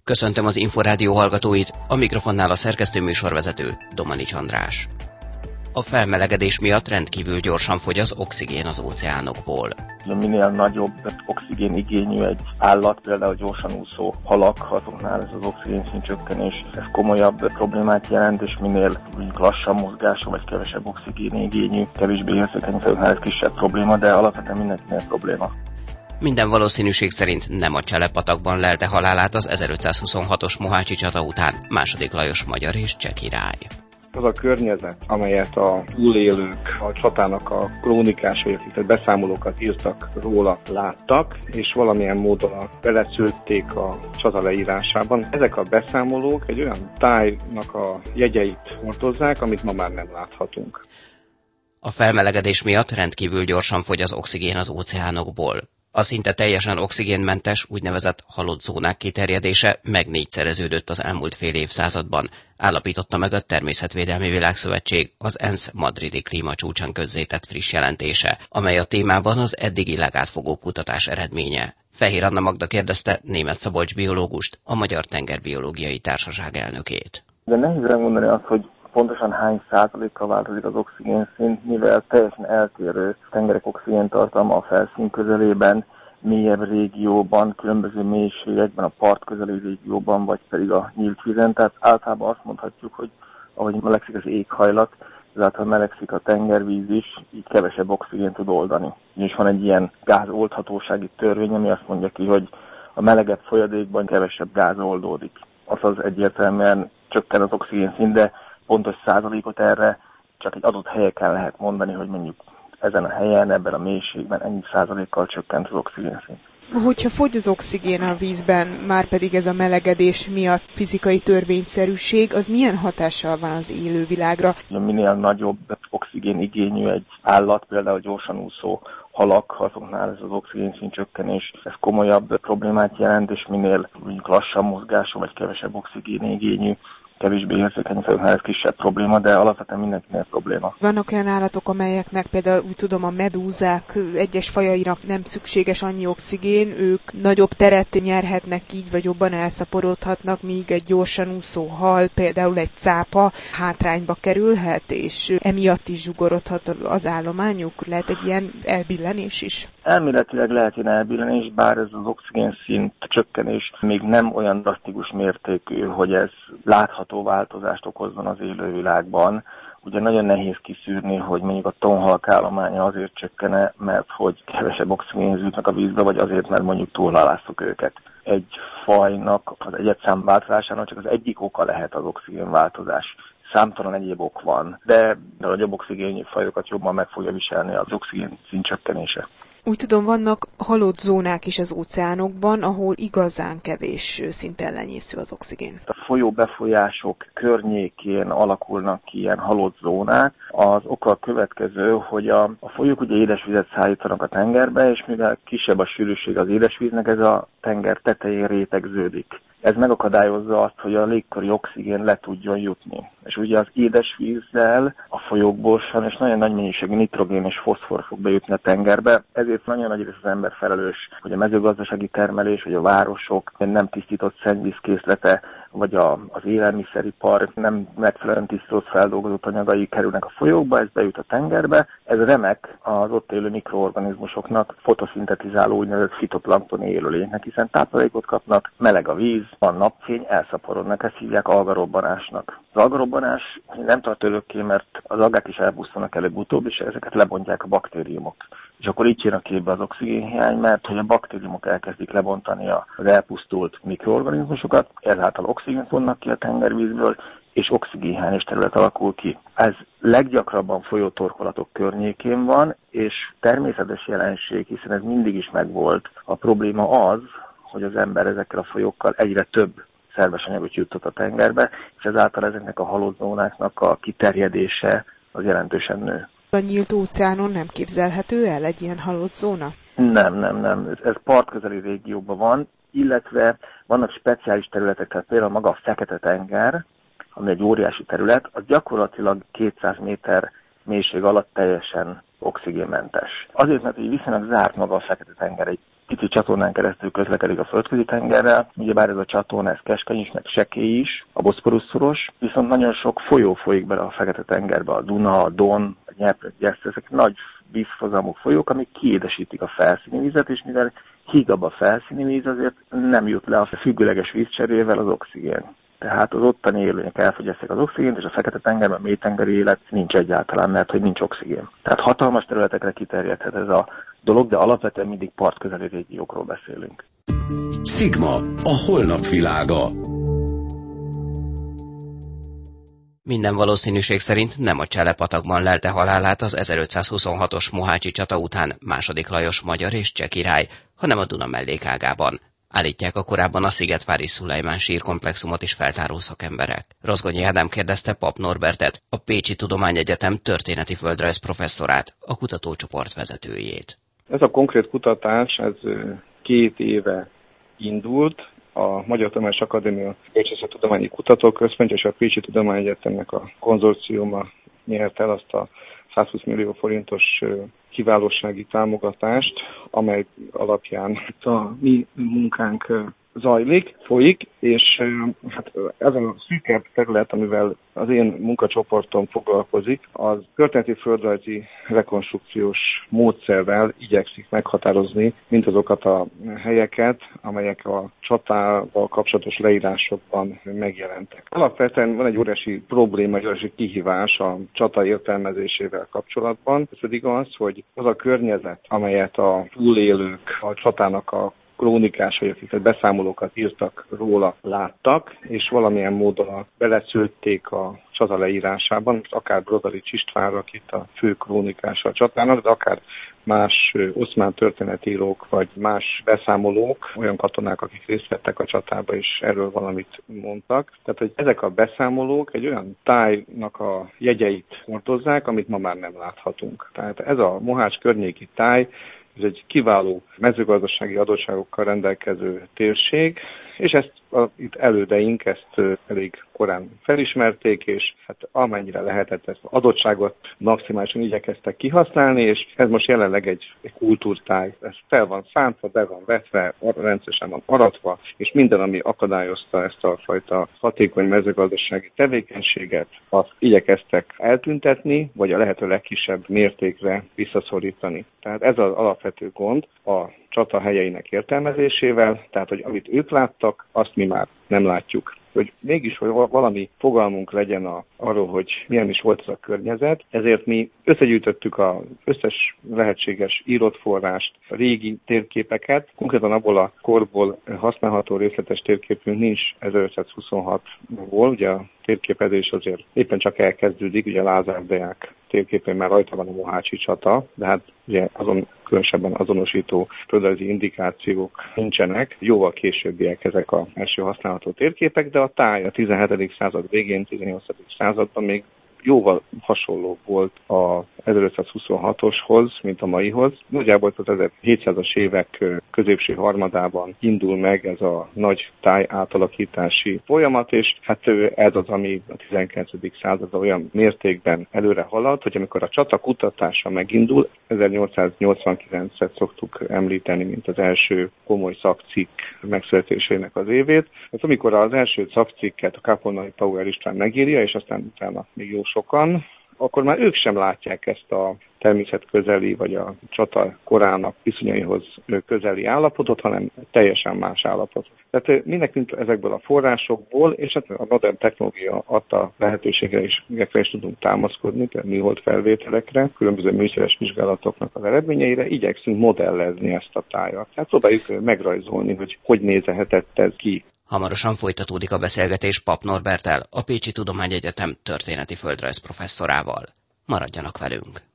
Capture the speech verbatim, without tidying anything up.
Köszöntöm az Inforádió hallgatóit, a mikrofonnál a szerkesztő műsorvezető, Domanics András. A felmelegedés miatt rendkívül gyorsan fogy az oxigén az óceánokból. Minél nagyobb oxigén igényű egy állat, például gyorsan úszó halak, azoknál ez az oxigénszint csökkenés, ez komolyabb problémát jelent, és minél mondjuk lassan mozgású vagy kevesebb oxigén igényű, kevésbé érzékeny fejeknál ez kisebb probléma, de alapvetően mindenkinél probléma. Minden valószínűség szerint nem a Csele-patakban lelte halálát az ezerötszázhuszonhatos mohácsi csata után második Lajos magyar és cseh király. Az a környezet, amelyet a túlélők a csatának a krónikásai, tehát beszámolókat írtak róla, láttak, és valamilyen módon beleszőtték a csata leírásában. Ezek a beszámolók egy olyan tájnak a jegyeit hordozzák, amit ma már nem láthatunk. A felmelegedés miatt rendkívül gyorsan fogy az oxigén az óceánokból. A szinte teljesen oxigénmentes, úgynevezett halott zónák kiterjedése megnégyszereződött az elmúlt fél évszázadban, állapította meg a Természetvédelmi Világszövetség az ENSZ madridi klímacsúcsán közzétett friss jelentése, amely a témában az eddigi legátfogóbb kutatás eredménye. Fehér Anna Magda kérdezte Németh Szabolcs biológust, a Magyar Tengerbiológiai Társaság elnökét. De nehéz megmondani azt, hogy pontosan hány százalékkal változik az oxigénszint, mivel teljesen eltérő tengerek oxigéntartalma a felszín közelében, mélyebb régióban, különböző mélységekben, a part közeli régióban, vagy pedig a nyílt vízen. Tehát általában azt mondhatjuk, hogy ahogy melegszik az éghajlat, ezáltal melegszik a tengervíz is, így kevesebb oxigént tud oldani. És van egy ilyen gázoldhatósági törvény, ami azt mondja ki, hogy a melegebb folyadékban kevesebb gáz oldódik. Azaz egyértelműen csökken az oxigénszint, de pontos százalékot erre csak egy adott helyeken lehet mondani, hogy mondjuk ezen a helyen, ebben a mélységben ennyi százalékkal csökkent az oxigénszint. Hogyha fogy az oxigén a vízben, már pedig ez a melegedés miatt fizikai törvényszerűség, az milyen hatással van az élővilágra? Minél nagyobb oxigén igényű egy állat, például gyorsan úszó halak, azoknál ez az oxigénszint csökkenés, ez komolyabb problémát jelent, és minél mondjuk lassan mozgású vagy kevesebb oxigén igényű, kevésbé érzékeny fejeknál ez kisebb probléma, de alapvetően mindenkinél probléma. Vannak olyan állatok, amelyeknek például úgy tudom a medúzák egyes fajaira nem szükséges annyi oxigén, ők nagyobb teret nyerhetnek így, vagy jobban elszaporodhatnak, míg egy gyorsan úszó hal, például egy cápa hátrányba kerülhet, és emiatt is zsugorodhat az állományuk. Lehet egy ilyen elbillenés is? Elméletileg lehet ilyen elbillenés, bár ez az oxigénszint csökkenés még nem olyan drasztikus mértékű, hogy ez látható változást okozzon az élővilágban. Ugye nagyon nehéz kiszűrni, hogy mondjuk a tonhalak állománya azért csökkene, mert hogy kevesebb oxigénhez jutnak a vízbe, vagy azért, mert mondjuk túlhalásszuk őket. Egy fajnak az egyedszám változásának csak az egyik oka lehet az oxigénváltozás. Számtalan egyéb ok van, de a nagyobb oxigénű fajokat jobban meg fogja viselni az oxigén szint csökkenése. Úgy tudom, vannak halott zónák is az óceánokban, ahol igazán kevés szintellenyésző az oxigén. A folyó befolyások környékén alakulnak ki ilyen halott zónák. Az oka a következő, hogy a, a folyók ugye édesvizet szállítanak a tengerbe, és mivel kisebb a sűrűség az édesvíznek, ez a tenger tetején rétegződik. Ez megakadályozza azt, hogy a légköri oxigén le tudjon jutni. És ugye az édesvízzel a folyókból sajnos nagyon nagy mennyiségű nitrogén és foszfor fog bejutni a tengerbe, ezért nagyon nagy rész az ember felelős, hogy a mezőgazdasági termelés, vagy a városok nem tisztított szennyvízkészlete, vagy a, az élelmiszeripar nem megfelelően tisztított feldolgozott anyagai kerülnek a folyókba, ez bejut a tengerbe. Ez remek az ott élő mikroorganizmusoknak, fotoszintetizáló úgynevezett fitoplanktoni élőlénynek, hiszen táplálékot kapnak, meleg a víz, van napfény, elszaporodnak, ezt hívják algarobbanásnak. Az algarobbanás nem tart örökké, mert az algák is elpusztulnak előbb-utóbb, és ezeket lebontják a baktériumok. És akkor így jön a képbe az oxigénhiány, mert hogy a baktériumok elkezdik lebontani az elpusztult mikroorganizmusokat, ezáltal oxigént vonnak ki a tengervízből, és oxigénhiányos terület alakul ki. Ez leggyakrabban folyótorkolatok környékén van, és természetes jelenség, hiszen ez mindig is megvolt. A probléma az, hogy az ember ezekkel a folyókkal egyre több szerves anyagot juttat a tengerbe, és ezáltal ezeknek a halott zónáknak a kiterjedése az jelentősen nő. A nyílt óceánon nem képzelhető el egy ilyen halott zóna? Nem, nem, nem. Ez, ez partközeli régióban van, illetve vannak speciális területek, tehát például maga a Fekete-tenger, ami egy óriási terület, az gyakorlatilag kétszáz méter mélység alatt teljesen oxigénmentes. Azért, mert így viszonylag zárt maga a Fekete-tenger, egy kicsi csatornán keresztül közlekedik a földközi tengerrel. Ugyebár ez a csatorna, ez keskeny is, meg sekély is, a Boszporusz-szoros, viszont nagyon sok folyó folyik bele a Fekete-tengerbe, a Duna, a Don, a Dnyepr, a Dnyeszter, ezek nagy vízhozamú folyók, amik kiédesítik a felszíni vizet, és mivel hígabb a felszíni víz, azért nem jut le a függőleges vízcserével az oxigén. Tehát az ottani élőnyek elfogyasztják az oxigént, és a Fekete-tengerben a mélytengeri élet nincs egyáltalán, mert hogy nincs oxigén. Tehát hatalmas területekre kiterjedhet ez a dolog, de alapvetően mindig partközeli régiókról beszélünk. Szigma, a holnap világa. Minden valószínűség szerint nem a Csele-patakban lelte halálát az ezerötszázhuszonhatos mohácsi csata után második Lajos magyar és cseh király, hanem a Duna mellékágában. Állítják a korábban a Szigetvári Szulajmán sírkomplexumot is feltáró szakemberek. Rozgonyi Ádám kérdezte Pap Norbertet, a Pécsi Tudományegyetem történeti földrajz professzorát, a kutatócsoport vezetőjét. Ez a konkrét kutatás, ez két éve indult. A Magyar Tudományos Akadémia Bölcsészettudományi Kutatóközpontja és a Pécsi Tudományegyetemnek a konzorciuma nyert el azt a százhúsz millió forintos kiválósági támogatást, amely alapján a mi munkánk zajlik, folyik, és hát ez a szűkebb terület, amivel az én munkacsoportom foglalkozik, az történeti földrajzi rekonstrukciós módszerrel igyekszik meghatározni mindazokat a helyeket, amelyek a csatával kapcsolatos leírásokban megjelentek. Alapvetően van egy óriási probléma, egy óriási kihívás a csata értelmezésével kapcsolatban. Ez pedig az, hogy az a környezet, amelyet a túlélők a csatának a krónikásai, akik beszámolókat írtak róla, láttak, és valamilyen módon beleszőtték a csata leírásában, akár Brodarics István, akit a fő krónikása a csatának, de akár más oszmán történetírók, vagy más beszámolók, olyan katonák, akik részt vettek a csatába, és erről valamit mondtak. Tehát, hogy ezek a beszámolók egy olyan tájnak a jegyeit hordozzák, amit ma már nem láthatunk. Tehát ez a Mohács környéki táj, ez egy kiváló mezőgazdasági adottságokkal rendelkező térség, és ezt a, itt elődeink ezt elég korán felismerték, és hát amennyire lehetett ezt az adottságot maximálisan igyekeztek kihasználni, és ez most jelenleg egy, egy kultúrtáj. Ez fel van szántva, be van vetve, rendszeresen van aratva, és minden, ami akadályozta ezt a fajta hatékony mezőgazdasági tevékenységet, azt igyekeztek eltüntetni, vagy a lehető legkisebb mértékre visszaszorítani. Tehát ez az alapvető gond a csata helyeinek értelmezésével, tehát hogy amit ők láttak, azt mi már nem látjuk. Hogy mégis, hogy valami fogalmunk legyen a, arról, hogy milyen is volt ez a környezet, ezért mi összegyűjtöttük az összes lehetséges írott forrást, a régi térképeket, konkrétan abból a korból használható részletes térképünk nincs ezerötszázhuszonhatból, ugye a térképezés azért éppen csak elkezdődik, ugye Lázár Deák térképén már rajta van a mohácsi csata, de hát ugye azon különösebben azonosító földrajzi indikációk nincsenek. Jóval későbbiek ezek az első használható térképek, de a táj a tizenhetedik század végén, tizennyolcadik században még jóval hasonló volt az ezerötszázhuszonhatoshoz, mint a maihoz. Nagyjából az ezerhétszázas évek középső harmadában indul meg ez a nagy táj átalakítási folyamat, és hát ez az, ami a tizenkilencedik században olyan mértékben előre halad, hogy amikor a csata kutatása megindul, ezernyolcszáznyolcvankilencet szoktuk említeni, mint az első komoly szakcikk megszületésének az évét. Hát amikor az első szakcikket a Kápolnai Pauer István megírja, és aztán utána még jó sokan, akkor már ők sem látják ezt a természetközeli, vagy a csata korának viszonyaihoz közeli állapotot, hanem teljesen más állapot. Tehát mi nekünk ezekből a forrásokból, és hát a modern technológia adta lehetőségre is, is tudunk támaszkodni, például műhold felvételekre, különböző műszeres vizsgálatoknak az eredményeire, igyekszünk modellezni ezt a tájat. Tehát próbáljuk megrajzolni, hogy hogy nézhetett ez ki. Hamarosan folytatódik a beszélgetés Pap Norberttel, a Pécsi Tudományegyetem történeti földrajz professzorával. Maradjanak velünk!